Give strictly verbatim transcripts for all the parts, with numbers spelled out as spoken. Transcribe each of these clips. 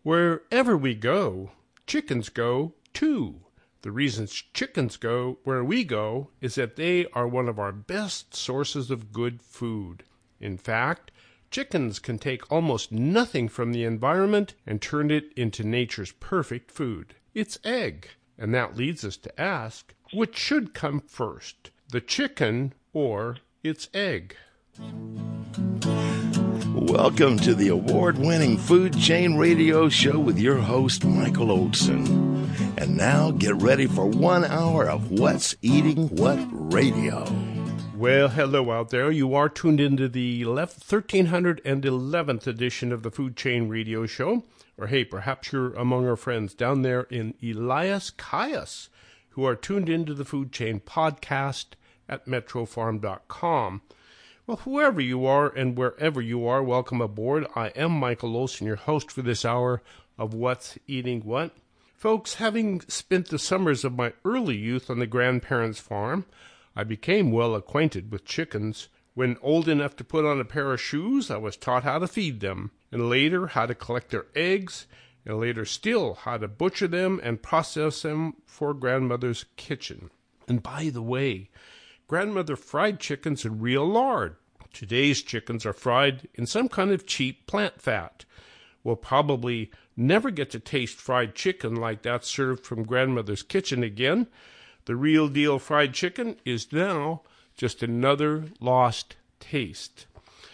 Wherever we go, chickens go too. The reason chickens go where we go is that they are one of our best sources of good food. In fact, chickens can take almost nothing from the environment and turn it into nature's perfect food. It's egg. And that leads us to ask, which should come first, the chicken or its egg? Welcome to the award-winning Food Chain Radio Show with your host, Michael Olson. And now get ready for one hour of What's Eating What Radio. Well, hello out there. You are tuned into the one thousand three hundred eleventh edition of the Food Chain Radio Show. Or hey, perhaps you're among our friends down there in Elias Cayas who are tuned into the Food Chain podcast at metro farm dot com. Well, whoever you are and wherever you are, welcome aboard. I am Michael Olson, your host for this hour of What's Eating What. Folks, having spent the summers of my early youth on the grandparents' farm, I became well acquainted with chickens. When old enough to put on a pair of shoes, I was taught how to feed them, and later how to collect their eggs, and later still how to butcher them and process them for grandmother's kitchen. And by the way, grandmother fried chickens in real lard. Today's chickens are fried in some kind of cheap plant fat. We'll probably never get to taste fried chicken like that served from grandmother's kitchen again. The real deal fried chicken is now just another lost taste.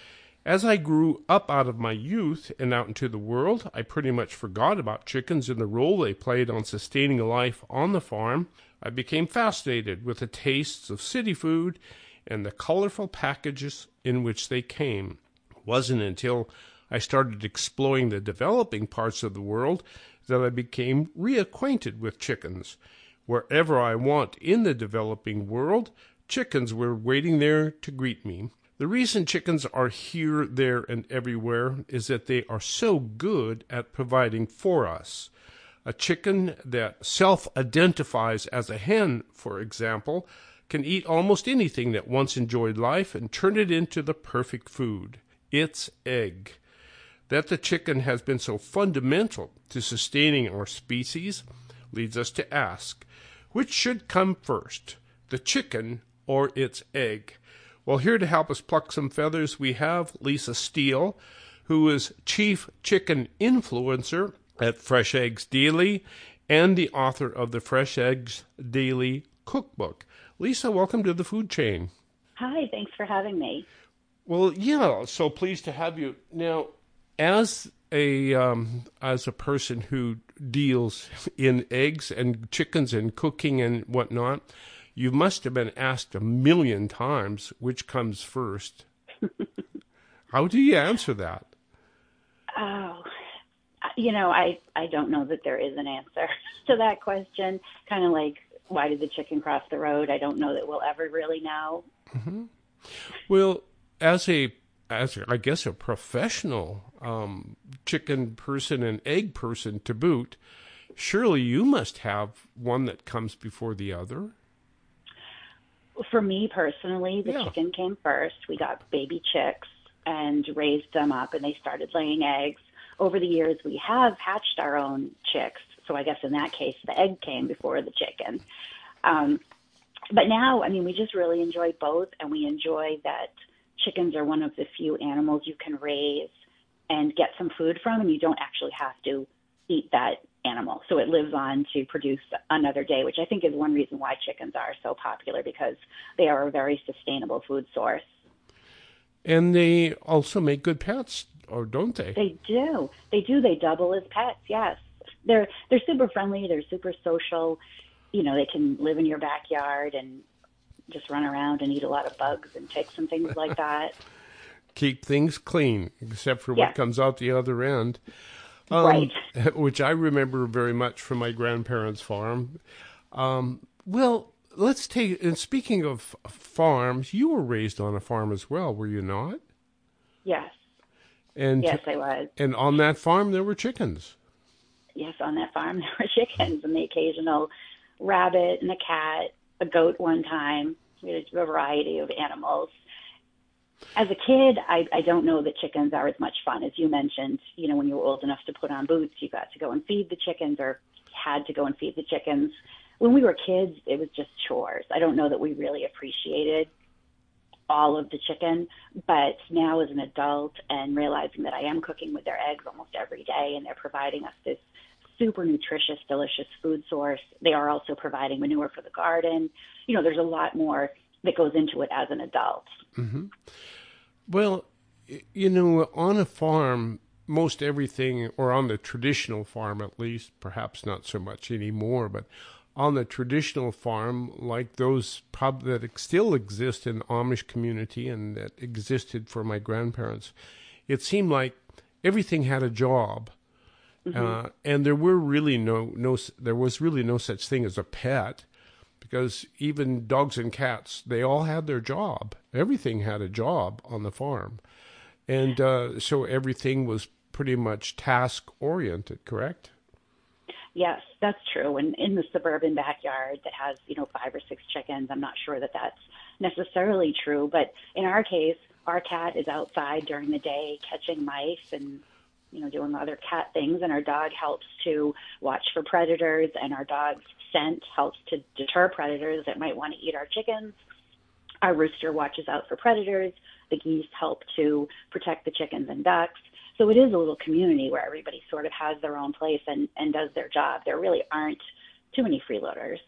As I grew up out of my youth and out into the world, I pretty much forgot about chickens and the role they played on sustaining life on the farm. I became fascinated with the tastes of city food and the colorful packages in which they came. It wasn't until I started exploring the developing parts of the world that I became reacquainted with chickens. Wherever I went in the developing world, chickens were waiting there to greet me. The reason chickens are here, there, and everywhere is that they are so good at providing for us. A chicken that self-identifies as a hen, for example, can eat almost anything that once enjoyed life and turn it into the perfect food, its egg. That the chicken has been so fundamental to sustaining our species leads us to ask, which should come first, the chicken or its egg? Well, here to help us pluck some feathers, we have Lisa Steele, who is Chief Chicken Influencer at Fresh Eggs Daily and the author of the Fresh Eggs Daily Cookbook. Lisa, welcome to the Food Chain. Hi, thanks for having me. Well, yeah, so pleased to have you. Now, as a um, as a person who deals in eggs and chickens and cooking and whatnot, you must have been asked a million times which comes first. How do you answer that? Oh, you know, I, I don't know that there is an answer to that question. Kind of like, why did the chicken cross the road? I don't know that we'll ever really know. Mm-hmm. Well, as a, as a, I guess, a professional um, chicken person and egg person to boot, surely you must have one that comes before the other. For me personally, the yeah. chicken came first. We got baby chicks and raised them up, and they started laying eggs. Over the years, we have hatched our own chicks. So I guess in that case, the egg came before the chicken. Um, but now, I mean, we just really enjoy both, and we enjoy that chickens are one of the few animals you can raise and get some food from, and you don't actually have to eat that animal. So it lives on to produce another day, which I think is one reason why chickens are so popular, because they are a very sustainable food source. And they also make good pets, or don't they? They do. They do. They double as pets, yes. They're they're super friendly. They're super social. You know, they can live in your backyard and just run around and eat a lot of bugs and ticks and things like that. Keep things clean, except for yeah. what comes out the other end. Um, right. Which I remember very much from my grandparents' farm. Um, well, let's take, and speaking of farms, you were raised on a farm as well, were you not? Yes. And yes, I was. And on that farm, there were chickens. Yes, on that farm, there were chickens and the occasional rabbit and a cat, a goat one time. We had a variety of animals. As a kid, I, I don't know that chickens are as much fun. As you mentioned, you know, when you were old enough to put on boots, you got to go and feed the chickens or had to go and feed the chickens. When we were kids, it was just chores. I don't know that we really appreciated all of the chicken, but now as an adult and realizing that I am cooking with their eggs almost every day and they're providing us this super nutritious, delicious food source, they are also providing manure for the garden. You know, there's a lot more that goes into it as an adult. Mm-hmm. Well, you know, on a farm, most everything, or on the traditional farm at least, perhaps not so much anymore, but on the traditional farm, like those prob- that still exist in the Amish community and that existed for my grandparents, it seemed like everything had a job. Mm-hmm. Uh, and there were really no, no, there was really no such thing as a pet, because even dogs and cats, they all had their job. Everything had a job on the farm. And uh, so everything was pretty much task-oriented, correct? Yes, that's true. And in the suburban backyard that has, you know, five or six chickens, I'm not sure that that's necessarily true. But in our case, our cat is outside during the day catching mice and, you know, doing other cat things. And our dog helps to watch for predators. And our dog's scent helps to deter predators that might want to eat our chickens. Our rooster watches out for predators. The geese help to protect the chickens and ducks. So it is a little community where everybody sort of has their own place and, and does their job. There really aren't too many freeloaders.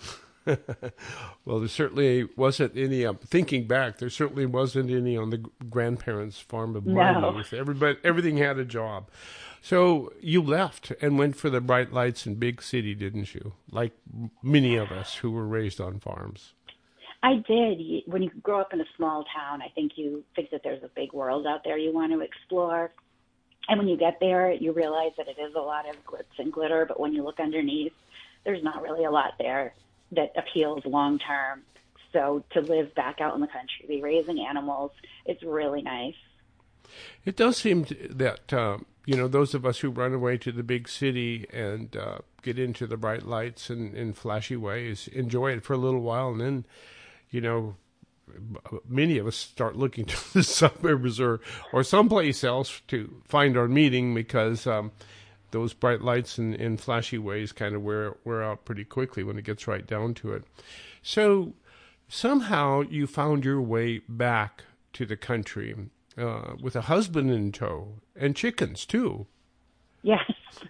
Well, there certainly wasn't any, um, thinking back, there certainly wasn't any on the grandparents' farm of my No. youth. Everybody, everything had a job. So you left and went for the bright lights in big city, didn't you? Like many of us who were raised on farms. I did. When you grow up in a small town, I think you think that there's a big world out there you want to explore. And when you get there, you realize that it is a lot of glitz and glitter, but when you look underneath, there's not really a lot there that appeals long term. So to live back out in the country, be raising animals, it's really nice. It does seem to, that, uh, you know, those of us who run away to the big city and uh, get into the bright lights and, and flashy ways, enjoy it for a little while, and then, you know, many of us start looking to the suburbs or, or someplace else to find our meeting because um, those bright lights and, and flashy ways kind of wear, wear out pretty quickly when it gets right down to it. So somehow you found your way back to the country uh, with a husband in tow and chickens too. Yes.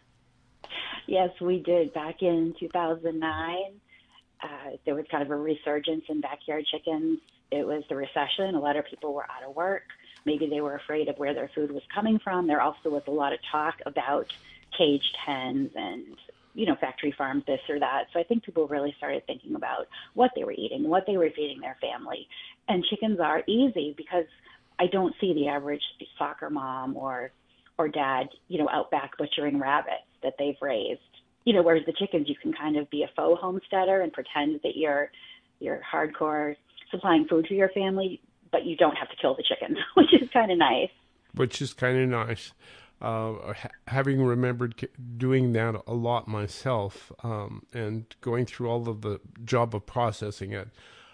Yes, we did. Back in two thousand nine, uh, there was kind of a resurgence in backyard chickens. It was the recession. A lot of people were out of work. Maybe they were afraid of where their food was coming from. There also was a lot of talk about caged hens and, you know, factory farms, this or that. So I think people really started thinking about what they were eating, what they were feeding their family. And chickens are easy because I don't see the average soccer mom or or dad, you know, out back butchering rabbits that they've raised. You know, whereas the chickens, you can kind of be a faux homesteader and pretend that you're you're hardcore supplying food to your family, but you don't have to kill the chickens, which is kind of nice. Which is kind of nice. Uh, ha- having remembered doing that a lot myself um, and going through all of the job of processing it.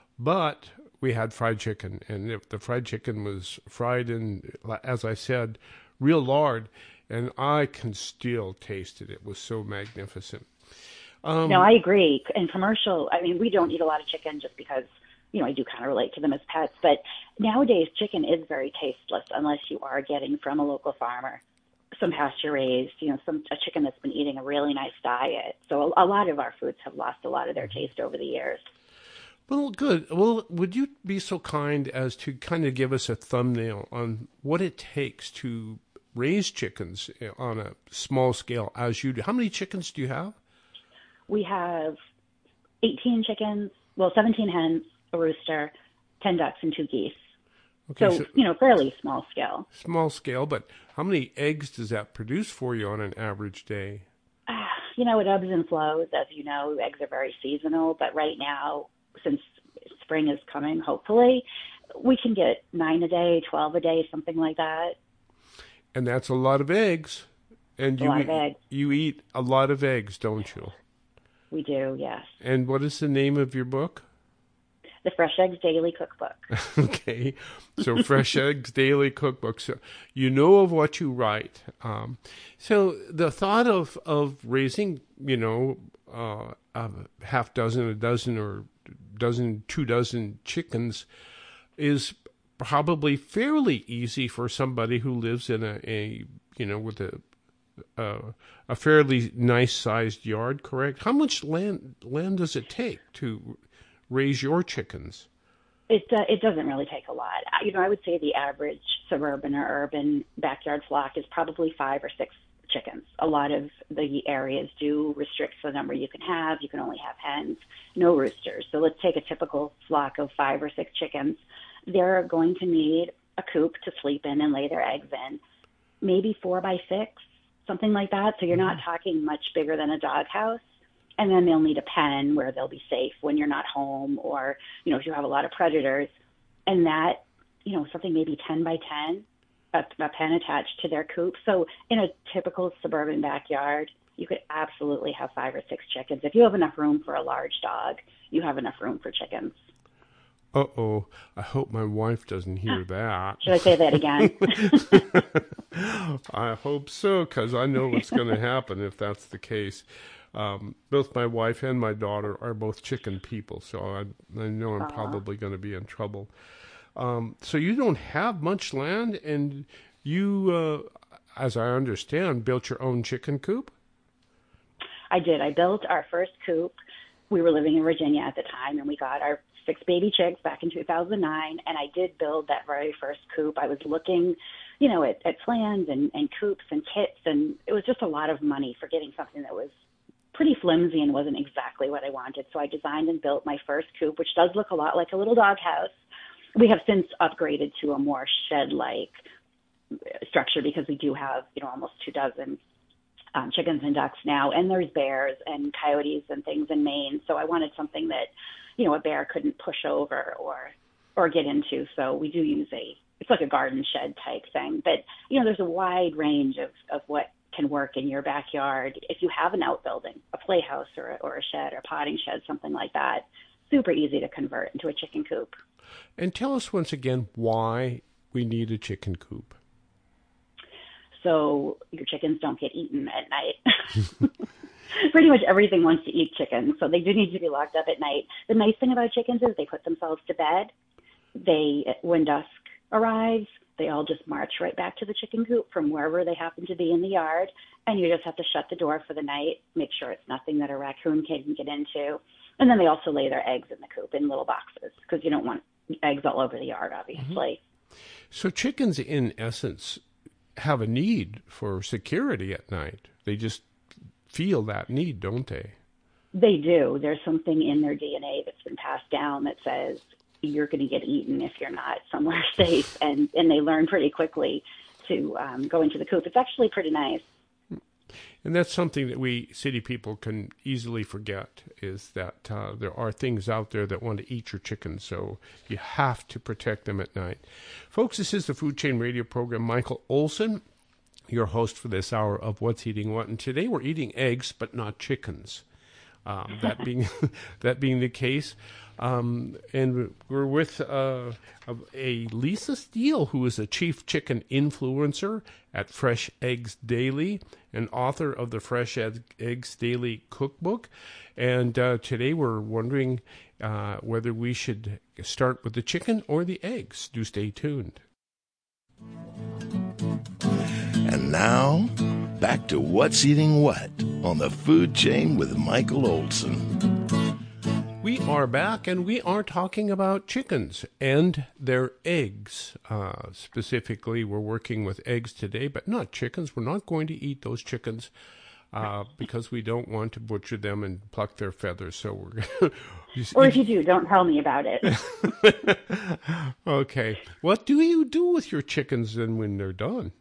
But we had fried chicken, and if the fried chicken was fried in, as I said, real lard, and I can still taste it. It was so magnificent. Um, no, I agree. And commercial, I mean, we don't eat a lot of chicken just because, you know, I do kind of relate to them as pets. But nowadays, chicken is very tasteless unless you are getting from a local farmer some pasture raised, you know, some a chicken that's been eating a really nice diet. So a, a lot of our foods have lost a lot of their taste over the years. Well, good. Well, would you be so kind as to kind of give us a thumbnail on what it takes to raise chickens on a small scale as you do? How many chickens do you have? We have eighteen chickens, well, seventeen hens, a rooster, ten ducks, and two geese. Okay, so, so, you know, fairly small scale. Small scale, but how many eggs does that produce for you on an average day? Uh, you know, it ebbs and flows. As you know, eggs are very seasonal, but right now, since spring is coming, hopefully, we can get nine a day, twelve a day, something like that. And that's a lot of eggs. And you a lot eat, of eggs. You eat a lot of eggs, don't you? We do, yes. And what is the name of your book? the Fresh Eggs Daily Cookbook. Okay, so Fresh Eggs Daily Cookbook. So you know of what you write. Um, so the thought of, of raising, you know, uh, a half dozen, a dozen, or dozen, two dozen chickens is probably fairly easy for somebody who lives in a, a you know, with a Uh, a fairly nice-sized yard, correct? How much land land does it take to raise your chickens? It uh, it doesn't really take a lot. You know, I would say the average suburban or urban backyard flock is probably five or six chickens. A lot of the areas do restrict the number you can have. You can only have hens, no roosters. So let's take a typical flock of five or six chickens. They're going to need a coop to sleep in and lay their eggs in, maybe four by six. Something like that. So you're not talking much bigger than a doghouse. And then they'll need a pen where they'll be safe when you're not home, or, you know, if you have a lot of predators. And that, you know, something maybe ten by ten, a, a pen attached to their coop. So in a typical suburban backyard, you could absolutely have five or six chickens. If you have enough room for a large dog, you have enough room for chickens. Uh-oh, I hope my wife doesn't hear that. Should I say that again? I hope so, because I know what's going to happen if that's the case. Um, both my wife and my daughter are both chicken people, so I, I know I'm uh-huh. probably going to be in trouble. Um, so you don't have much land, and you, uh, as I understand, built your own chicken coop? I did. I built our first coop. We were living in Virginia at the time, and we got our six baby chicks back in two thousand nine, and I did build that very first coop. I was looking, you know, at, at plans and, and coops and kits, and it was just a lot of money for getting something that was pretty flimsy and wasn't exactly what I wanted. So I designed and built my first coop, which does look a lot like a little doghouse. We have since upgraded to a more shed-like structure because we do have, you know, almost two dozen um, chickens and ducks now, and there's bears and coyotes and things in Maine. So I wanted something that, you know, a bear couldn't push over or or get into. So we do use a, it's like a garden shed type thing. But, you know, there's a wide range of, of what can work in your backyard. If you have an outbuilding, a playhouse or a, or a shed or a potting shed, something like that, super easy to convert into a chicken coop. And tell us once again why we need a chicken coop. So your chickens don't get eaten at night. Pretty much everything wants to eat chicken, so they do need to be locked up at night. The nice thing about chickens is they put themselves to bed. They, when dusk arrives, they all just march right back to the chicken coop from wherever they happen to be in the yard, and you just have to shut the door for the night, make sure it's nothing that a raccoon can get into. And then they also lay their eggs in the coop in little boxes because you don't want eggs all over the yard, obviously. Mm-hmm. So chickens, in essence, have a need for security at night. They just feel that need, don't they? They do. There's something in their D N A that's been passed down that says you're going to get eaten if you're not somewhere safe, and, and they learn pretty quickly to um, go into the coop. It's actually pretty nice. And that's something that we city people can easily forget, is that uh, there are things out there that want to eat your chickens, so you have to protect them at night. Folks, this is the Food Chain Radio program. Michael Olson, your host for this hour of What's Eating What, and today we're eating eggs, but not chickens. Um, that being that being the case, um, and we're with uh, a Lisa Steele, who is a chief chicken influencer at Fresh Eggs Daily, and author of the Fresh Eggs Daily Cookbook. And uh, today we're wondering uh, whether we should start with the chicken or the eggs. Do stay tuned. And now, back to What's Eating What on the Food Chain with Michael Olson. We are back, and we are talking about chickens and their eggs. Uh, specifically, we're working with eggs today, but not chickens. We're not going to eat those chickens uh, because we don't want to butcher them and pluck their feathers. So we're just or if you do, don't tell me about it. Okay. What do you do with your chickens then when they're done?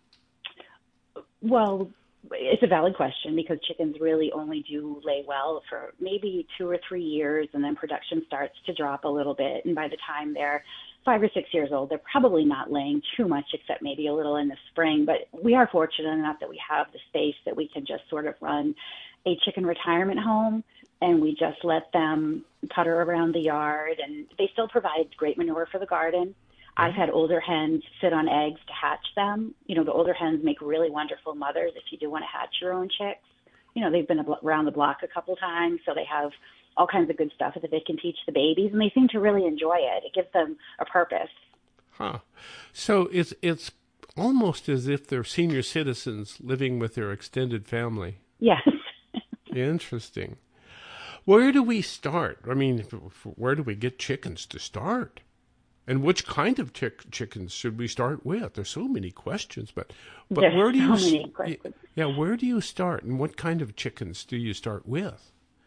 Well, it's a valid question because chickens really only do lay well for maybe two or three years, and then production starts to drop a little bit. And by the time they're five or six years old, they're probably not laying too much except maybe a little in the spring. But we are fortunate enough that we have the space that we can just sort of run a chicken retirement home, and we just let them putter around the yard, and they still provide great manure for the garden. I've had older hens sit on eggs to hatch them. You know, the older hens make really wonderful mothers if you do want to hatch your own chicks. You know, they've been around the block a couple times, so they have all kinds of good stuff that they can teach the babies, and they seem to really enjoy it. It gives them a purpose. Huh. So it's it's almost as if they're senior citizens living with their extended family. Yes. Interesting. Where do we start? I mean, where do we get chickens to start? And which kind of chick- chickens should we start with? There's so many questions, but but There's where do you so many questions. Yeah, where do you start, and what kind of chickens do you start with?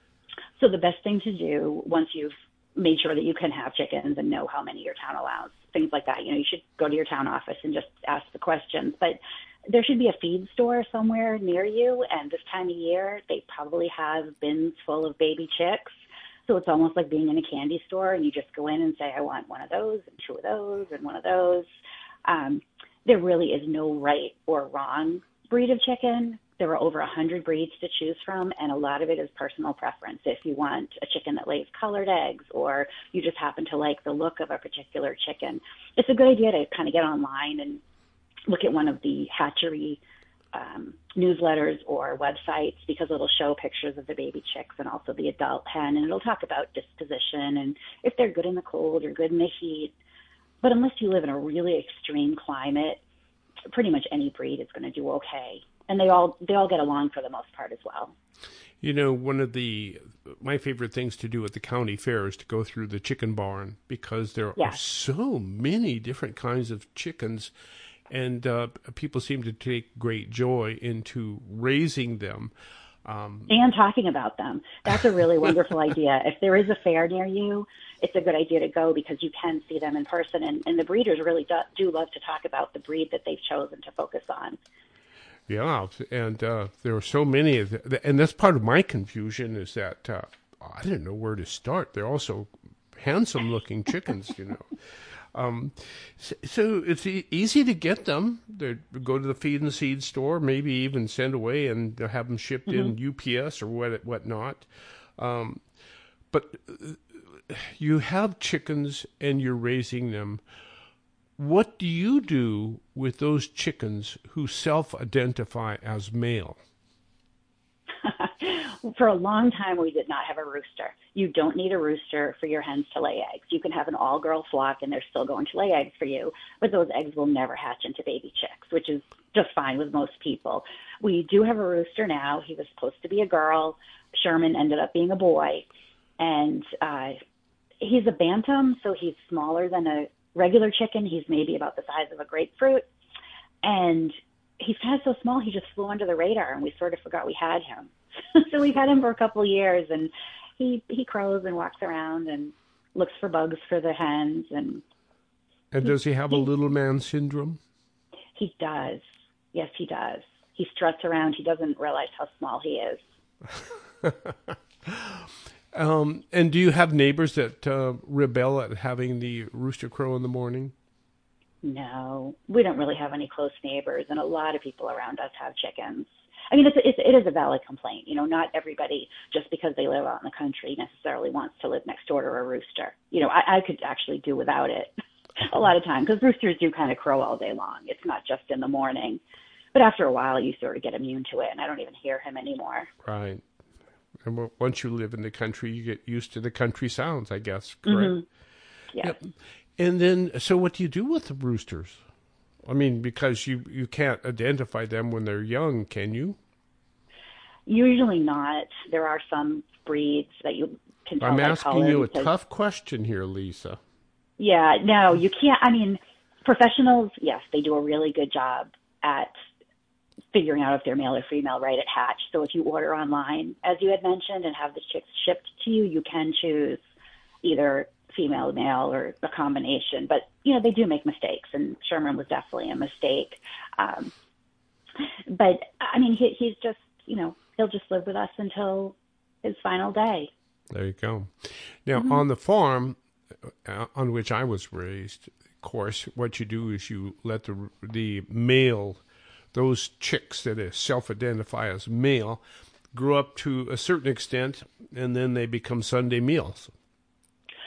So the best thing to do once you've made sure that you can have chickens and know how many your town allows, things like that, you know, you should go to your town office and just ask the questions. But there should be a feed store somewhere near you, and this time of year, they probably have bins full of baby chicks. So it's almost like being in a candy store, and you just go in and say, I want one of those and two of those and one of those. Um, there really is no right or wrong breed of chicken. There are over one hundred breeds to choose from, and a lot of it is personal preference. If you want a chicken that lays colored eggs, or you just happen to like the look of a particular chicken, it's a good idea to kind of get online and look at one of the hatchery um, newsletters or websites, because it'll show pictures of the baby chicks and also the adult hen, and it'll talk about disposition and if they're good in the cold or good in the heat. But unless you live in a really extreme climate, pretty much any breed is going to do okay. And they all they all get along for the most part as well. You know, one of the my favorite things to do at the county fair is to go through the chicken barn, because there Yeah. are so many different kinds of chickens, and uh, people seem to take great joy into raising them. Um, And talking about them. That's a really wonderful idea. If there is a fair near you, it's a good idea to go, because you can see them in person. And, and the breeders really do, do love to talk about the breed that they've chosen to focus on. Yeah, and uh, there are so many of the, and that's part of my confusion, is that uh, I didn't know where to start. They're also handsome-looking chickens, you know. Um, so, so it's e- easy to get them. They go to the feed and seed store, maybe even send away and have them shipped mm-hmm. in U P S or what whatnot. Um, but you have chickens and you're raising them. What do you do with those chickens who self-identify as male? For a long time, we did not have a rooster. You don't need a rooster for your hens to lay eggs. You can have an all-girl flock, and they're still going to lay eggs for you, but those eggs will never hatch into baby chicks, which is just fine with most people. We do have a rooster now. He was supposed to be a girl. Sherman ended up being a boy, and uh, he's a bantam, so he's smaller than a regular chicken. He's maybe about the size of a grapefruit, and he's kind of so small he just flew under the radar, and we sort of forgot we had him. So we've had him for a couple of years, and he he crows and walks around and looks for bugs for the hens. And and does he have he, a little man syndrome? He does. Yes, he does. He struts around. He doesn't realize how small he is. um, and do you have neighbors that uh, rebel at having the rooster crow in the morning? No, we don't really have any close neighbors, and a lot of people around us have chickens. I mean, it's, it's, it is a valid complaint. You know, not everybody, just because they live out in the country, necessarily wants to live next door to a rooster. You know, I, I could actually do without it a lot of time, because roosters do kind of crow all day long. It's not just in the morning. But after a while, you sort of get immune to it, and I don't even hear him anymore. Right. And once you live in the country, you get used to the country sounds, I guess, correct? Mm-hmm. Yes. Yep. And then, so what do you do with the roosters? I mean, because you, you can't identify them when they're young, can you? Usually not. There are some breeds that you can tell I'm by asking color you a because, tough question here, Lisa. Yeah, no, you can't. I mean, professionals, yes, they do a really good job at figuring out if they're male or female right at hatch. So if you order online, as you had mentioned, and have the chicks shipped to you, you can choose either female, male, or a combination. But, you know, they do make mistakes, and Sherman was definitely a mistake. Um, but, I mean, he, he's just, you know, he'll just live with us until his final day. There you go. Now, Mm-hmm. on the farm uh, on which I was raised, of course, what you do is you let the the male, those chicks that self-identify as male, grow up to a certain extent, and then they become Sunday meals.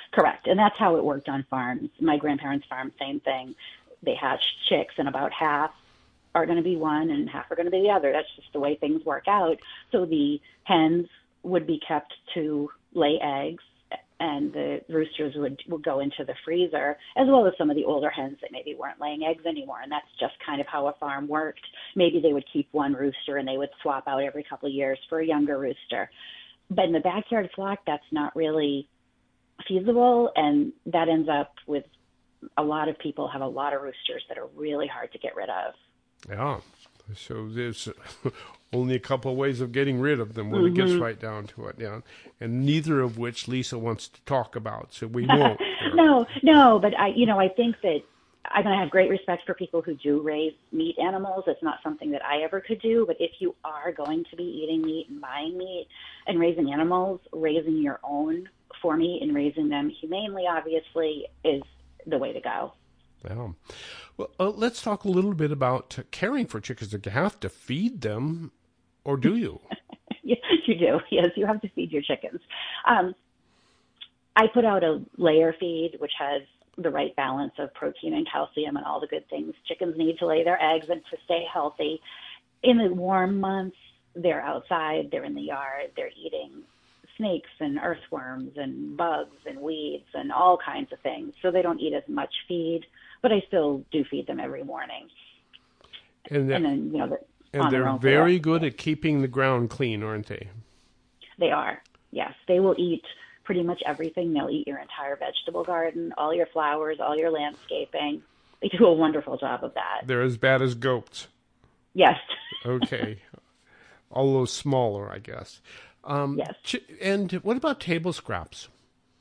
Correct. And that's how it worked on farms. My grandparents' farm, same thing. They hatched chicks, and about half are going to be one and half are going to be the other. That's just the way things work out. So the hens would be kept to lay eggs, and the roosters would, would go into the freezer, as well as some of the older hens that maybe weren't laying eggs anymore. And that's just kind of how a farm worked. Maybe they would keep one rooster and they would swap out every couple of years for a younger rooster. But in the backyard flock, that's not really feasible, and that ends up with a lot of people have a lot of roosters that are really hard to get rid of. Yeah. So there's only a couple of ways of getting rid of them when mm-hmm. it gets right down to it. Yeah. And neither of which Lisa wants to talk about, so we won't. no, no, but I, you know, I think that I'm going to have great respect for people who do raise meat animals. It's not something that I ever could do, but if you are going to be eating meat and buying meat and raising animals, raising your own for meat and raising them humanely, obviously, is the way to go. Yeah. Well, uh, let's talk a little bit about caring for chickens. Do you have to feed them, or do you? Yes, you do. Yes, you have to feed your chickens. Um, I put out a layer feed, which has the right balance of protein and calcium and all the good things chickens need to lay their eggs and to stay healthy. In the warm months, they're outside, they're in the yard, they're eating snakes and earthworms and bugs and weeds and all kinds of things. So they don't eat as much feed, but I still do feed them every morning. And, that, and then, you know, the, and they're very good at keeping the ground clean, aren't they? They are, yes. They will eat pretty much everything. They'll eat your entire vegetable garden, all your flowers, all your landscaping. They do a wonderful job of that. They're as bad as goats. Yes. Okay. Although smaller, I guess. Um, yes. Ch- and what about table scraps?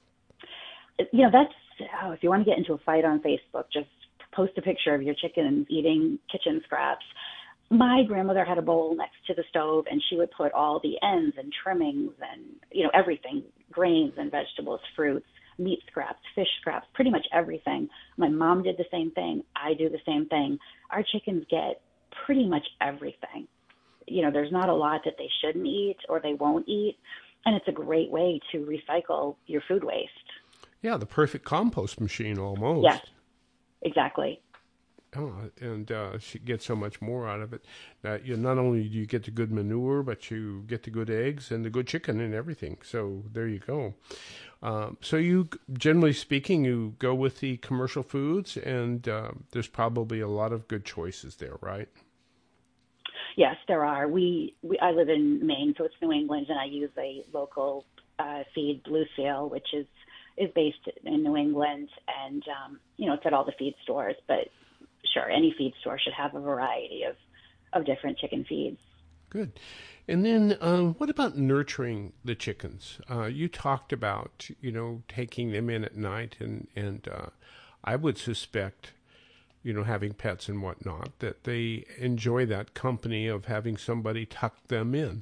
You know, that's, oh, if you want to get into a fight on Facebook, just post a picture of your chickens eating kitchen scraps. My grandmother had a bowl next to the stove, and she would put all the ends and trimmings and, you know, everything, grains and vegetables, fruits, meat scraps, fish scraps, pretty much everything. My mom did the same thing. I do the same thing. Our chickens get pretty much everything. You know, there's not a lot that they shouldn't eat or they won't eat, and it's a great way to recycle your food waste. Yeah, the perfect compost machine almost. Yes, exactly. Oh, and uh, she gets so much more out of it. Uh, you not only do you get the good manure, but you get the good eggs and the good chicken and everything. So there you go. Um, so you, generally speaking, you go with the commercial foods, and uh, there's probably a lot of good choices there, right? Yes, there are. We, we I live in Maine, so it's New England, and I use a local uh, feed, Blue Seal, which is is based in New England, and um, you know, it's at all the feed stores. But sure, any feed store should have a variety of, of different chicken feeds. Good. And then um, what about nurturing the chickens? Uh, you talked about, you know, taking them in at night, and, and uh, I would suspect, you know, having pets and whatnot, that they enjoy that company of having somebody tuck them in.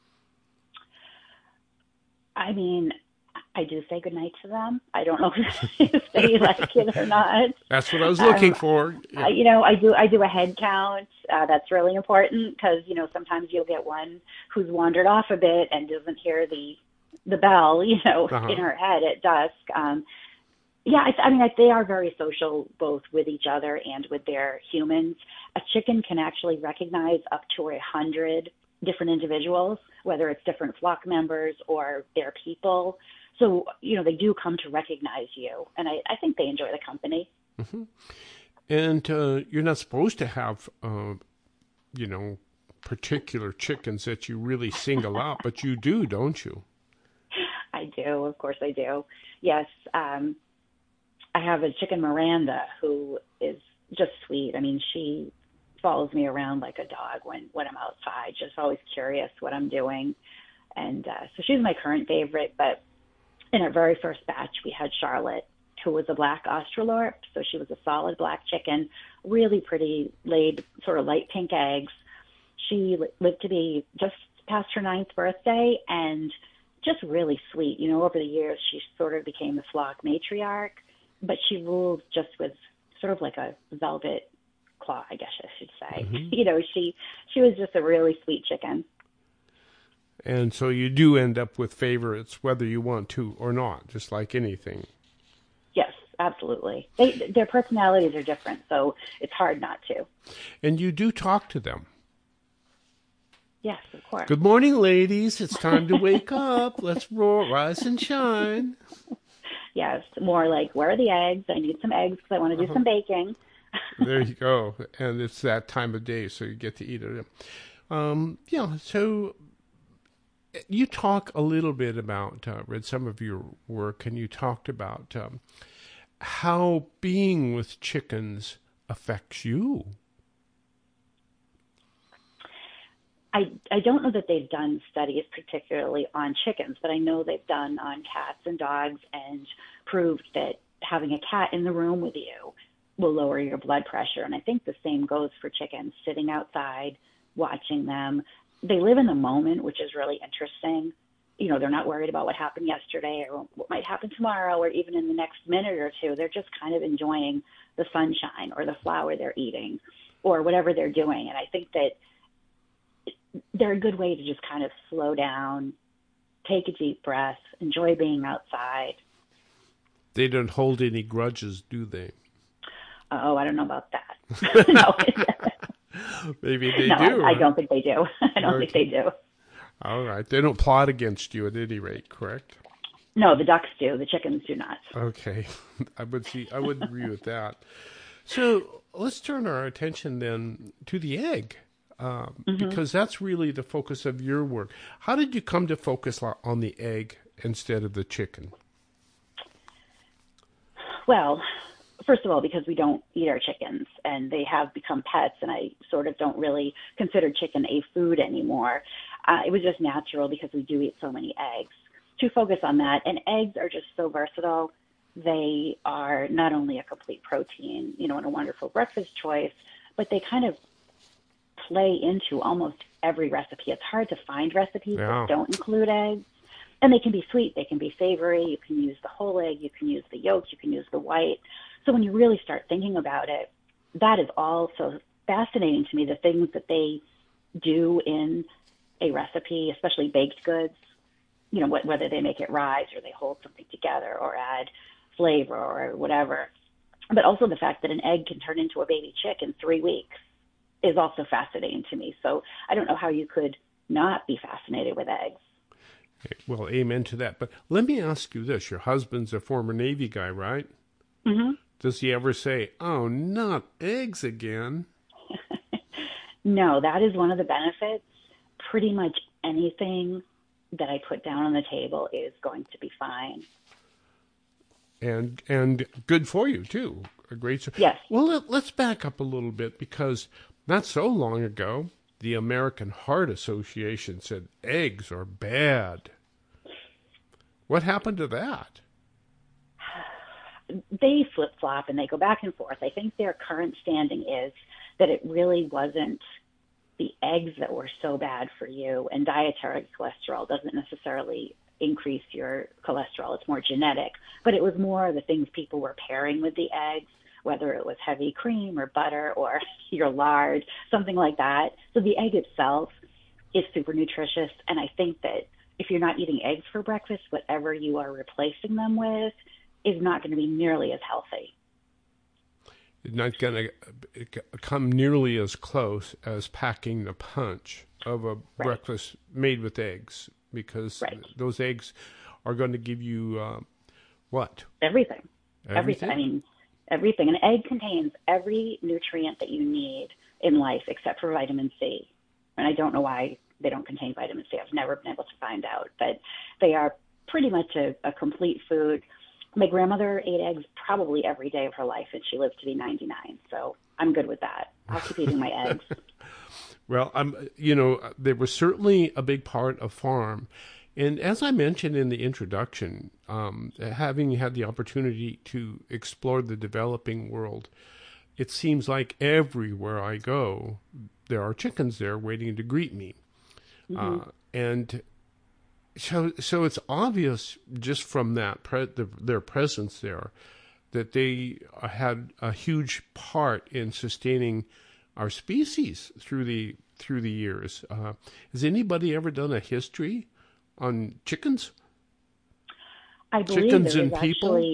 I mean, I do say goodnight to them. I don't know if they like it or not. That's what I was looking um, for. Yeah. I, you know, I do I do a head count. Uh, that's really important because, you know, sometimes you'll get one who's wandered off a bit and doesn't hear the the bell, you know, uh-huh. in her head at dusk. Um, yeah, I, I mean, I, they are very social, both with each other and with their humans. A chicken can actually recognize up to a hundred different individuals, whether it's different flock members or their people. So, you know, they do come to recognize you, and I, I think they enjoy the company. Mm-hmm. And uh, you're not supposed to have, uh, you know, particular chickens that you really single out, but you do, don't you? I do. Of course I do. Yes. Um, I have a chicken, Miranda, who is just sweet. I mean, she follows me around like a dog when, when I'm outside, just always curious what I'm doing. And uh, so she's my current favorite, but in our very first batch, we had Charlotte, who was a black Australorp. So she was a solid black chicken, really pretty, laid sort of light pink eggs. She lived to be just past her ninth birthday and just really sweet. You know, over the years, she sort of became the flock matriarch, but she ruled just with sort of like a velvet claw, I guess I should say. Mm-hmm. You know, she, she was just a really sweet chicken. And so you do end up with favorites, whether you want to or not, just like anything. absolutely. They, their personalities are different, so it's hard not to. And you do talk to them. Yes, of course. Good morning, ladies. It's time to wake up. Let's roar, rise and shine. Yes, more like, where are the eggs? I need some eggs because I want to do uh-huh. some baking. There you go. And it's that time of day, so you get to eat it. Um, yeah, so you talk a little bit about, uh, read some of your work, and you talked about um, how being with chickens affects you. I, I don't know that they've done studies particularly on chickens, but I know they've done on cats and dogs and proved that having a cat in the room with you will lower your blood pressure. And I think the same goes for chickens, sitting outside, watching them. They live in the moment, which is really interesting. You know, they're not worried about what happened yesterday or what might happen tomorrow or even in the next minute or two. They're just kind of enjoying the sunshine or the flower they're eating or whatever they're doing. And I think that they're a good way to just kind of slow down, take a deep breath, enjoy being outside. They don't hold any grudges, do they? Oh, I don't know about that. No. Maybe they no, do. I, I don't think they do. I don't okay. think they do. All right. They don't plot against you at any rate, correct? No, the ducks do. The chickens do not. Okay. I would see. I would agree with that. So let's turn our attention then to the egg. Um, mm-hmm. Because that's really the focus of your work. How did you come to focus on the egg instead of the chicken? Well, first of all, because we don't eat our chickens and they have become pets, and I sort of don't really consider chicken a food anymore. Uh, it was just natural because we do eat so many eggs to focus on that. And eggs are just so versatile. They are not only a complete protein, you know, and a wonderful breakfast choice, but they kind of play into almost every recipe. It's hard to find recipes yeah. that don't include eggs. And they can be sweet, they can be savory, you can use the whole egg, you can use the yolk, you can use the white. So when you really start thinking about it, that is all so fascinating to me, the things that they do in a recipe, especially baked goods, you know, wh- whether they make it rise or they hold something together or add flavor or whatever. But also the fact that an egg can turn into a baby chick in three weeks is also fascinating to me. So I don't know how you could not be fascinated with eggs. Well, amen to that. But let me ask you this. Your husband's a former Navy guy, right? Mm-hmm. Does he ever say, oh, not eggs again? No, that is one of the benefits. Pretty much anything that I put down on the table is going to be fine. And and good for you, too. A great. Yes. Well, let, let's back up a little bit, because not so long ago, the American Heart Association said eggs are bad. What happened to that? They flip-flop and they go back and forth. I think their current standing is that it really wasn't the eggs that were so bad for you, and dietary cholesterol doesn't necessarily increase your cholesterol. It's more genetic, but it was more the things people were pairing with the eggs, whether it was heavy cream or butter or your lard, something like that. So the egg itself is super nutritious. And I think that if you're not eating eggs for breakfast, whatever you are replacing them with is not going to be nearly as healthy. It's not going to come nearly as close as packing the punch of a right. breakfast made with eggs, because right. those eggs are going to give you uh, what? Everything. Everything. Everything. I mean, everything. An egg contains every nutrient that you need in life except for vitamin C. And I don't know why they don't contain vitamin C. I've never been able to find out. But they are pretty much a, a complete food. My grandmother ate eggs probably every day of her life, and she lived to be ninety-nine. So I'm good with that. I'll keep eating my eggs. Well, I'm, you know, they were certainly a big part of farm. And as I mentioned in the introduction, um, having had the opportunity to explore the developing world, it seems like everywhere I go, there are chickens there waiting to greet me. Mm-hmm. Uh, and so so it's obvious just from that, pre- the, their presence there, that they had a huge part in sustaining our species through the through the years. Uh, has anybody ever done a history on chickens? I believe chickens there and is people? actually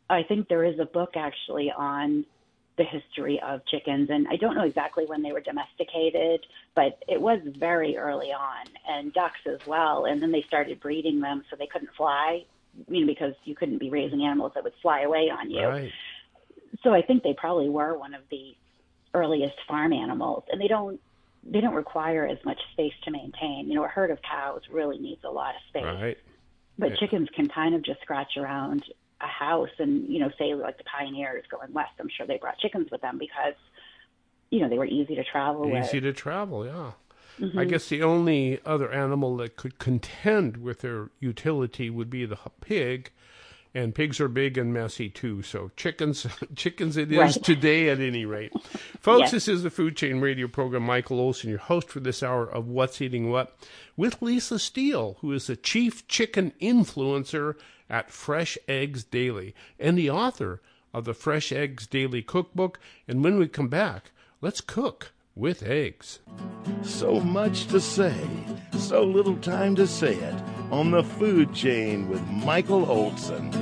I think there is a book actually on the history of chickens, and I don't know exactly when they were domesticated, but it was very early on, and ducks as well. And then they started breeding them so they couldn't fly, you know, because you couldn't be raising animals that would fly away on you. Right. So I think they probably were one of the earliest farm animals, and they don't they don't require as much space to maintain. You know, a herd of cows really needs a lot of space. Right. But Yeah. chickens can kind of just scratch around a house, and, you know, say like the pioneers going west, I'm sure they brought chickens with them because, you know, they were easy to travel with. Easy to travel, yeah. Mm-hmm. I guess the only other animal that could contend with their utility would be the h- pig, and pigs are big and messy too. So chickens, chickens it is Right. today at any rate. Folks, Yes. this is the Food Chain Radio program. Michael Olson, your host for this hour of What's Eating What, with Lisa Steele, who is the chief chicken influencer at Fresh Eggs Daily and the author of the Fresh Eggs Daily Cookbook. And when we come back, let's cook with eggs. So much to say, so little time to say it on the Food Chain with Michael Olson.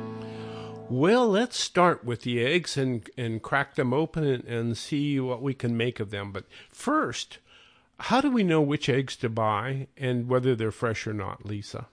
Well, let's start with the eggs and, and crack them open and, and see what we can make of them. But first, how do we know which eggs to buy and whether they're fresh or not, Lisa?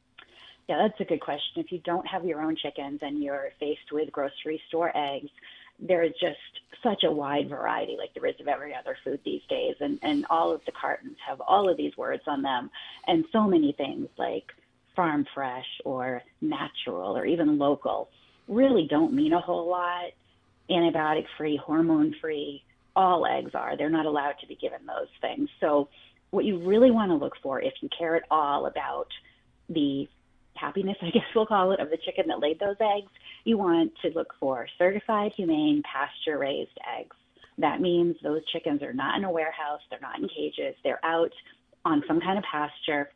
Yeah, that's a good question. If you don't have your own chickens and you're faced with grocery store eggs, there is just such a wide variety, like there is of every other food these days. And, and all of the cartons have all of these words on them, and so many things like farm fresh or natural or even local really don't mean a whole lot. Antibiotic-free, hormone-free, all eggs are. They're not allowed to be given those things. So what you really want to look for, if you care at all about the happiness, I guess we'll call it, of the chicken that laid those eggs, you want to look for certified, humane, pasture-raised eggs. That means those chickens are not in a warehouse, they're not in cages, they're out on some kind of pasture.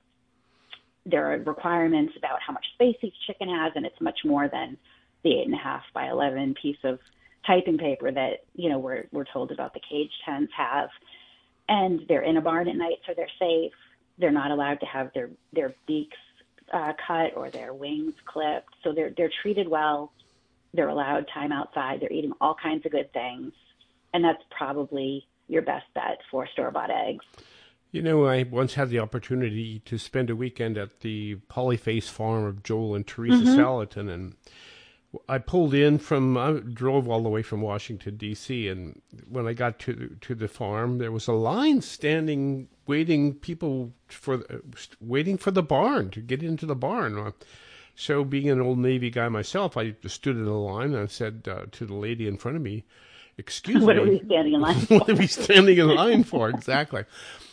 There are requirements about how much space each chicken has, and it's much more than the eight and a half by eleven piece of typing paper that, you know, we're, we're told about the cage hens have. And they're in a barn at night, so they're safe. They're not allowed to have their, their beaks Uh, cut or their wings clipped. So they're they're treated well. They're allowed time outside. They're eating all kinds of good things. And that's probably your best bet for store-bought eggs. You know, I once had the opportunity to spend a weekend at the Polyface farm of Joel and Teresa Mm-hmm. Salatin, and I pulled in from, I drove all the way from Washington, D C, and when I got to to the farm, there was a line standing, waiting, people for, uh, waiting for the barn, to get into the barn. So being an old Navy guy myself, I just stood in a line and I said uh, to the lady in front of me, excuse What me. are we standing in line for? What are we standing in line for? Exactly.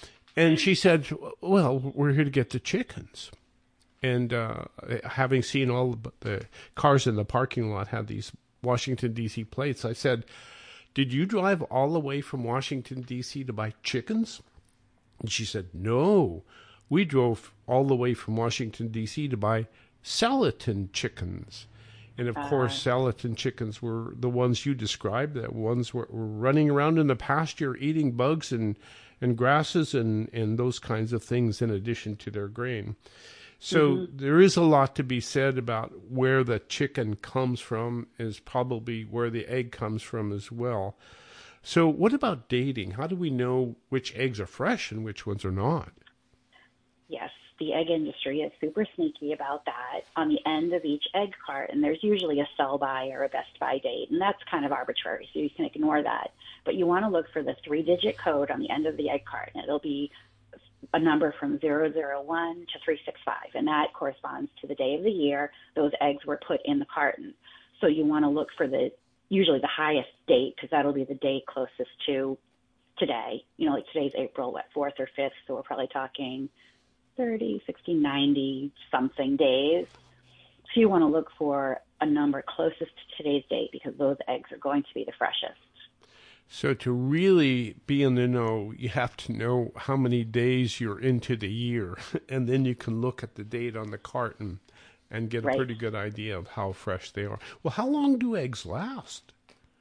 And she said, well, we're here to get the chickens. And uh, having seen all the, the cars in the parking lot had these Washington, D C plates, I said, did you drive all the way from Washington, D C to buy chickens? And she said, no, we drove all the way from Washington, D C to buy Salatin chickens. And, of uh, course, Salatin chickens were the ones you described, the ones were, were running around in the pasture eating bugs and, and grasses and, and those kinds of things in addition to their grain. So mm-hmm. there is a lot to be said about where the chicken comes from, is probably where the egg comes from as well. So what about dating? How do we know which eggs are fresh and which ones are not? Yes, the egg industry is super sneaky about that. On the end of each egg carton, there's usually a sell-by or a best-by date, and that's kind of arbitrary, so you can ignore that. But you want to look for the three-digit code on the end of the egg carton. It'll be a number from zero zero one to three six five, and that corresponds to the day of the year those eggs were put in the carton. So you want to look for the usually the highest date, because that'll be the date closest to today. You know, like today's April, what, fourth or fifth, so we're probably talking thirty, sixty, ninety something days. So you want to look for a number closest to today's date, because those eggs are going to be the freshest. So to really be in the know, you have to know how many days you're into the year, and then you can look at the date on the carton and get a right. pretty good idea of how fresh they are. Well, how long do eggs last?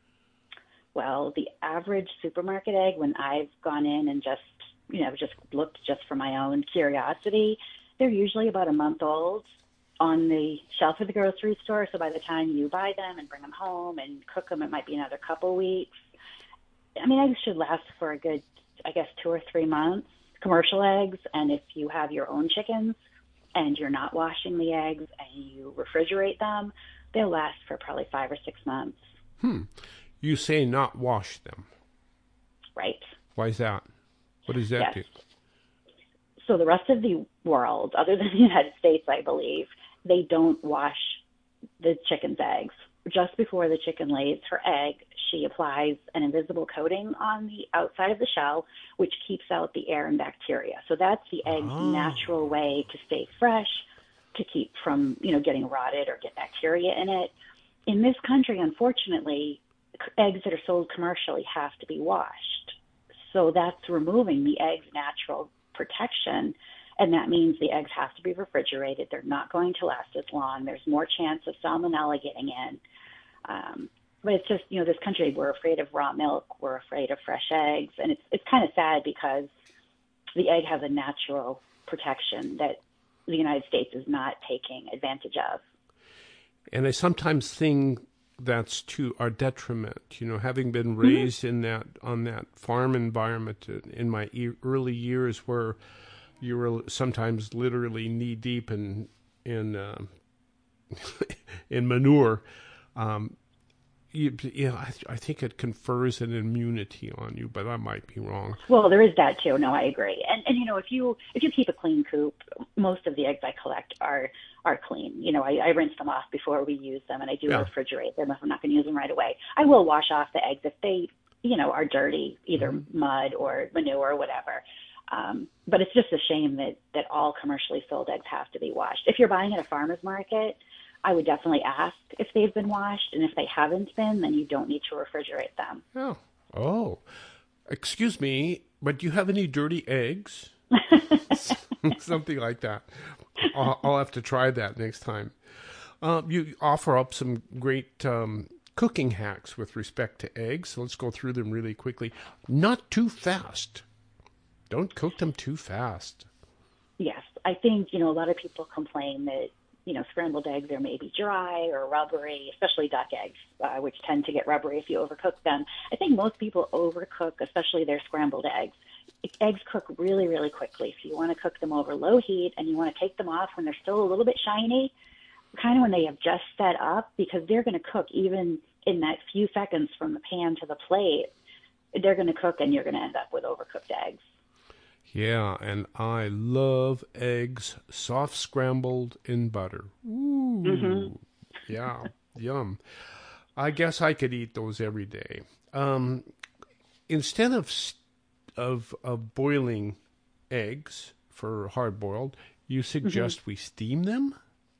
Well, the average supermarket egg, when I've gone in and just, you know, just looked just for my own curiosity, they're usually about a month old. on the shelf of the grocery store. So by the time you buy them and bring them home and cook them, it might be another couple weeks. I mean, eggs should last for a good, I guess, two or three months, commercial eggs. And if you have your own chickens and you're not washing the eggs and you refrigerate them, they'll last for probably five or six months. Hmm. You say not wash them. Right. Why is that? What does that yes. do? So the rest of the world, other than the United States, I believe, they don't wash the chicken's eggs. Just before the chicken lays her egg, she applies an invisible coating on the outside of the shell, which keeps out the air and bacteria. So that's the egg's Oh. natural way to stay fresh, to keep from, you know, getting rotted or get bacteria in it. In this country, unfortunately, eggs that are sold commercially have to be washed. So that's removing the egg's natural protection, and that means the eggs have to be refrigerated. They're not going to last as long. There's more chance of salmonella getting in. Um, but it's just, you know, this country, we're afraid of raw milk. We're afraid of fresh eggs. And it's it's kind of sad because the egg has a natural protection that the United States is not taking advantage of. And I sometimes think that's to our detriment. You know, having been raised mm-hmm. in that on that farm environment in my e- early years, where you were sometimes literally knee deep in in uh, in manure. Um, you, you know, I, I think it confers an immunity on you, but I might be wrong. Well, there is that too. No, I agree. And and you know, if you if you keep a clean coop, most of the eggs I collect are are clean. You know, I, I rinse them off before we use them, and I do yeah. refrigerate them if I'm not going to use them right away. I will wash off the eggs if they, you know, are dirty, either mm-hmm. mud or manure or whatever. Um, but it's just a shame that that all commercially sold eggs have to be washed. If you're buying at a farmer's market, I would definitely ask if they've been washed, and if they haven't been, then you don't need to refrigerate them. Oh, oh, excuse me, but do you have any dirty eggs? Something like that. I'll, I'll have to try that next time. Um, you offer up some great um, cooking hacks with respect to eggs. So let's go through them really quickly. Not too fast. Don't cook them too fast. Yes, I think, you know, a lot of people complain that, you know, scrambled eggs are maybe dry or rubbery, especially duck eggs, uh, which tend to get rubbery if you overcook them. I think most people overcook, especially their scrambled eggs. Eggs cook really, really quickly. So you want to cook them over low heat, and you want to take them off when they're still a little bit shiny, kind of when they have just set up, because they're going to cook even in that few seconds from the pan to the plate. They're going to cook, and you're going to end up with overcooked eggs. Yeah, and I love eggs soft scrambled in butter. Ooh, mm-hmm. Yeah, yum. I guess I could eat those every day. Um, instead of of of boiling eggs for hard boiled, you suggest mm-hmm. we steam them?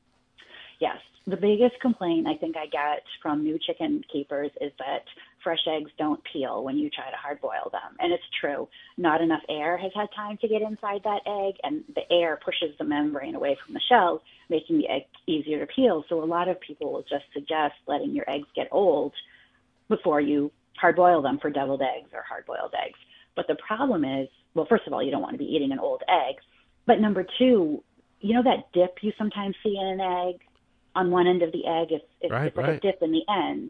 Yes. The biggest complaint I think I get from new chicken keepers is that fresh eggs don't peel when you try to hard boil them. And it's true. Not enough air has had time to get inside that egg, and the air pushes the membrane away from the shell, making the egg easier to peel. So a lot of people will just suggest letting your eggs get old before you hard boil them for deviled eggs or hard boiled eggs. But the problem is, well, first of all, you don't want to be eating an old egg. But number two, you know that dip you sometimes see in an egg? On one end of the egg, it's, it's, right, it's like right. a dip in the end.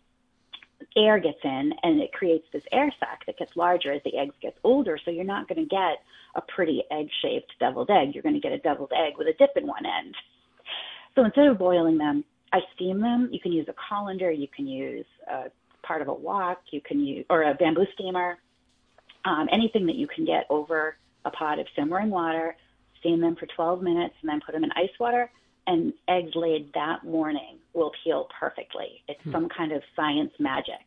Air gets in, and it creates this air sac that gets larger as the eggs get older, so you're not going to get a pretty egg-shaped deviled egg. You're going to get a deviled egg with a dip in one end. So instead of boiling them, I steam them. You can use a colander. You can use a part of a wok. You can use, or a bamboo steamer, um, anything that you can get over a pot of simmering water. Steam them for twelve minutes, and then put them in ice water. And eggs laid that morning will peel perfectly. It's hmm. some kind of science magic.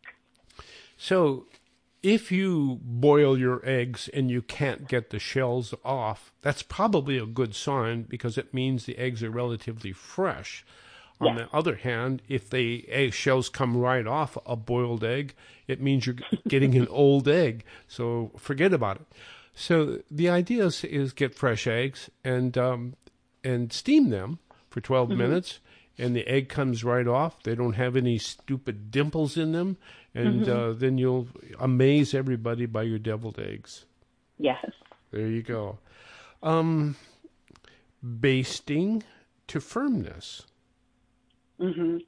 So if you boil your eggs and you can't get the shells off, that's probably a good sign, because it means the eggs are relatively fresh. On yes. the other hand, if the egg shells come right off a boiled egg, it means you're getting an old egg. So forget about it. So the idea is, is get fresh eggs and um, and steam them for twelve mm-hmm. minutes, and the egg comes right off. They don't have any stupid dimples in them, and mm-hmm. uh, then you'll amaze everybody by your deviled eggs. Yes. There you go. Um, basting, to firmness. Mm-hmm.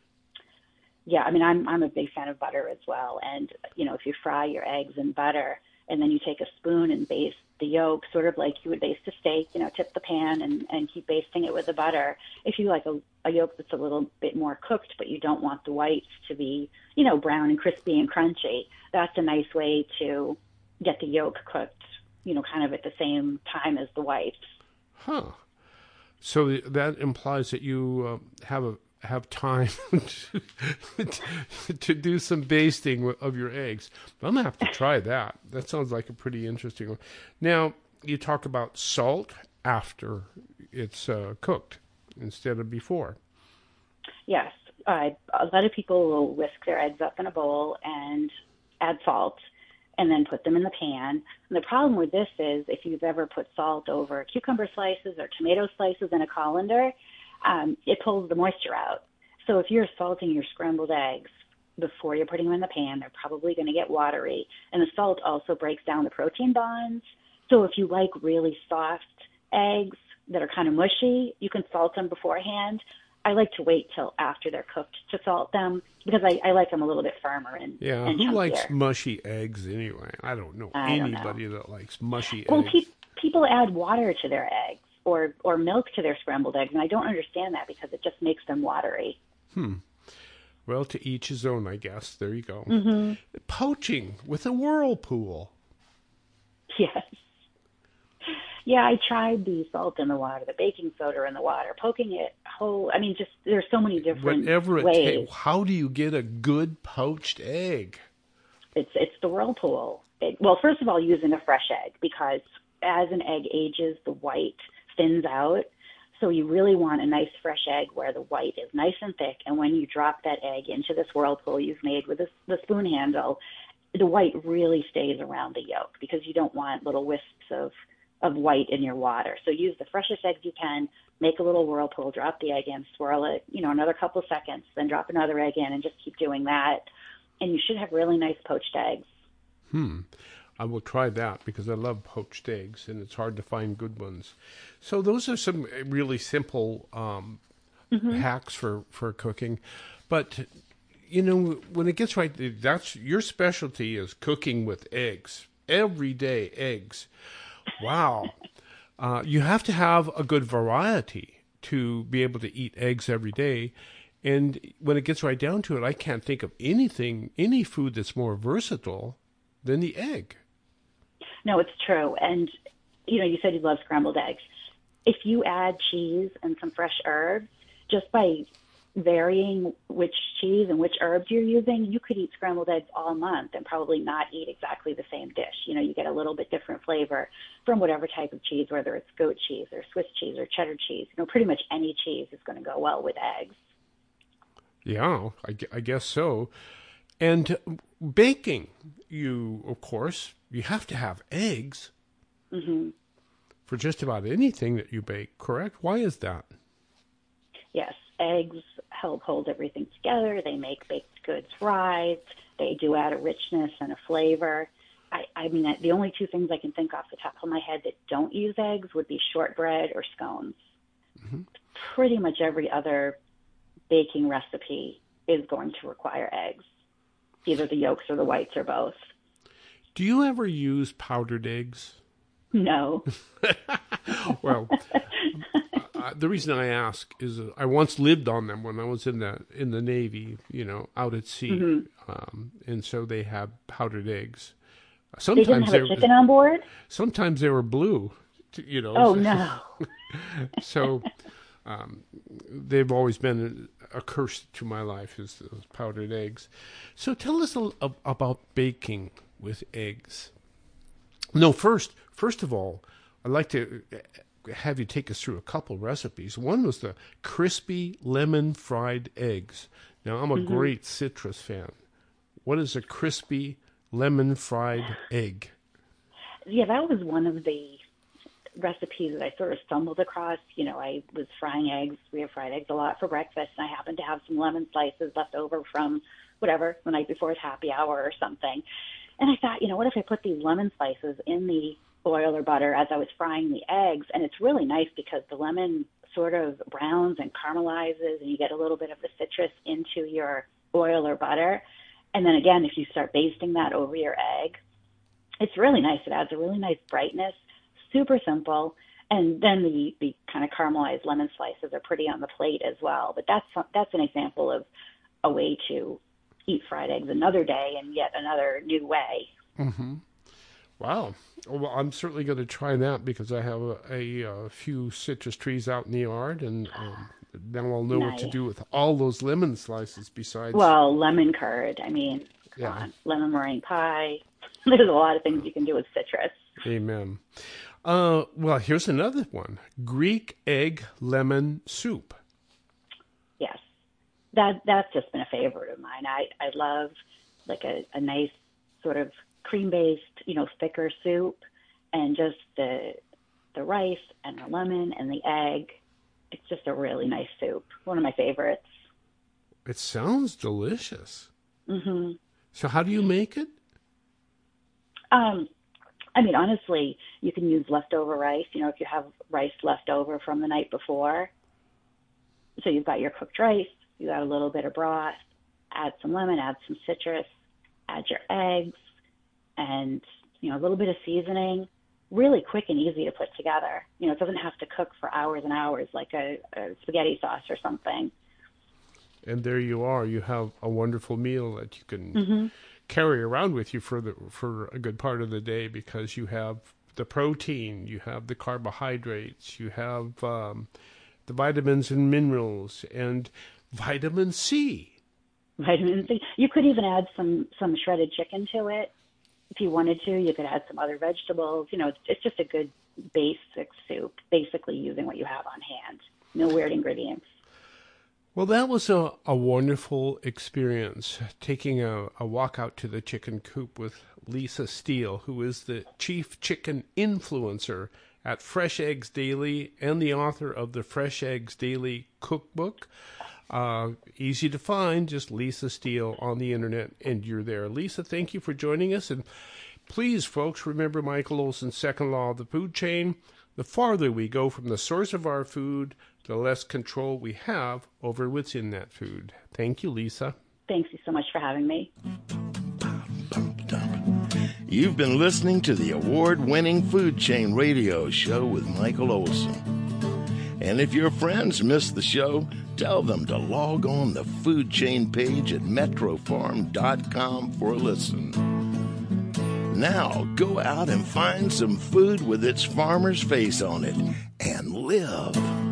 Yeah, I mean, I'm I'm a big fan of butter as well. And, you know, if you fry your eggs in butter and then you take a spoon and baste the yolk, sort of like you would baste a steak, you know, tip the pan and, and keep basting it with the butter. If you like a, a yolk that's a little bit more cooked, but you don't want the whites to be, you know, brown and crispy and crunchy, that's a nice way to get the yolk cooked, you know, kind of at the same time as the whites. Huh. So that implies that you uh, have a have time to, to do some basting of your eggs. I'm going to have to try that. That sounds like a pretty interesting one. Now, you talk about salt after it's uh, cooked instead of before. Yes. Uh, a lot of people will whisk their eggs up in a bowl and add salt and then put them in the pan. And the problem with this is if you've ever put salt over cucumber slices or tomato slices in a colander, um, it pulls the moisture out. So if you're salting your scrambled eggs before you're putting them in the pan, they're probably going to get watery. And the salt also breaks down the protein bonds. So if you like really soft eggs that are kind of mushy, you can salt them beforehand. I like to wait till after they're cooked to salt them because I, I like them a little bit firmer and yeah. and Who chunkier. likes mushy eggs anyway? I don't know I don't anybody know. that likes mushy Well, eggs. pe- people add water to their eggs or or milk to their scrambled eggs, and I don't understand that because it just makes them watery. Hmm. Well, to each his own, I guess. There you go. Mm-hmm. Poaching with a whirlpool. Yes. Yeah, I tried the salt in the water, the baking soda in the water, poking it whole. I mean, just there's so many different Whatever it ways. takes. How do you get a good poached egg? It's it's the whirlpool. It, well, first of all, using a fresh egg because as an egg ages, the white thins out. So you really want a nice fresh egg where the white is nice and thick. And when you drop that egg into this whirlpool you've made with this, the spoon handle, the white really stays around the yolk because you don't want little wisps of, of white in your water. So use the freshest eggs you can, make a little whirlpool, drop the egg in, swirl it, you know, another couple of seconds, then drop another egg in and just keep doing that. And you should have really nice poached eggs. Hmm. I will try that because I love poached eggs, and it's hard to find good ones. So those are some really simple um, mm-hmm. hacks for, for cooking. But, you know, when it gets right, that's your specialty is cooking with eggs. Every day, eggs. Wow. uh, you have to have a good variety to be able to eat eggs every day. And when it gets right down to it, I can't think of anything, any food that's more versatile than the egg. No, it's true. And, you know, you said you love scrambled eggs. If you add cheese and some fresh herbs, just by varying which cheese and which herbs you're using, you could eat scrambled eggs all month and probably not eat exactly the same dish. You know, you get a little bit different flavor from whatever type of cheese, whether it's goat cheese or Swiss cheese or cheddar cheese. You know, pretty much any cheese is going to go well with eggs. Yeah, I, I guess so. And baking, you, of course, you have to have eggs mm-hmm. for just about anything that you bake, correct? Why is that? Yes, eggs help hold everything together. They make baked goods rise. They do add a richness and a flavor. I, I mean, the only two things I can think off the top of my head that don't use eggs would be shortbread or scones. Mm-hmm. Pretty much every other baking recipe is going to require eggs. Either the yolks or the whites or both. Do you ever use powdered eggs? No. Well, uh, the reason I ask is uh, I once lived on them when I was in the in the Navy, you know, out at sea, mm-hmm. um, and so they have powdered eggs. Sometimes they didn't have a chicken on board? Sometimes they were blue, you know. Oh, no. So um, they've always been a curse to my life is those powdered eggs. So tell us a, a, about baking with eggs. No, first, first of all, I'd like to have you take us through a couple recipes. One was the crispy lemon fried eggs. Now, I'm a mm-hmm. great citrus fan. What is a crispy lemon fried egg? Yeah, that was one of the recipes that I sort of stumbled across. You know, I was frying eggs. We have fried eggs a lot for breakfast, and I happened to have some lemon slices left over from whatever, the night before's happy hour or something. And I thought, you know, what if I put these lemon slices in the oil or butter as I was frying the eggs? And it's really nice because the lemon sort of browns and caramelizes, and you get a little bit of the citrus into your oil or butter. And then again, if you start basting that over your egg, it's really nice. It adds a really nice brightness, super simple. And then the, the kind of caramelized lemon slices are pretty on the plate as well. But that's that's an example of a way to eat fried eggs another day and yet another new way. Mm-hmm. Wow. Well, I'm certainly going to try that because I have a, a, a few citrus trees out in the yard, and um, now I'll know Nice. what to do with all those lemon slices besides. Well, lemon curd. I mean, come Yeah. on. Lemon meringue pie. There's a lot of things you can do with citrus. Amen. Uh, well, here's another one. Greek egg lemon soup. Yes. That that's just been a favorite of mine. I, I love like a, a nice sort of cream-based, you know, thicker soup, and just the the rice and the lemon and the egg. It's just a really nice soup. One of my favorites. It sounds delicious. Mm-hmm. So how do you make it? Um, I mean, honestly, you can use leftover rice. You know, if you have rice left over from the night before. So you've got your cooked rice, you got a little bit of broth, add some lemon, add some citrus, add your eggs, and, you know, a little bit of seasoning. Really quick and easy to put together. You know, it doesn't have to cook for hours and hours like a, a spaghetti sauce or something. And there you are. You have a wonderful meal that you can Mm-hmm. carry around with you for the for a good part of the day, because you have the protein, you have the carbohydrates, you have um, the vitamins and minerals, and vitamin C. Vitamin C. You could even add some, some shredded chicken to it. If you wanted to, you could add some other vegetables. You know, it's, it's just a good basic soup, basically using what you have on hand. No weird ingredients. Well, that was a, a wonderful experience, taking a, a walk out to the chicken coop with Lisa Steele, who is the chief chicken influencer at Fresh Eggs Daily and the author of the Fresh Eggs Daily cookbook. Uh, easy to find, just Lisa Steele on the internet, and you're there. Lisa, thank you for joining us. And please, folks, remember Michael Olson's second law of the food chain. The farther we go from the source of our food, the less control we have over what's in that food. Thank you, Lisa. Thanks so much for having me. You've been listening to the award-winning Food Chain Radio Show with Michael Olson. And if your friends missed the show, tell them to log on the Food Chain page at metro farm dot com for a listen. Now, go out and find some food with its farmer's face on it and live.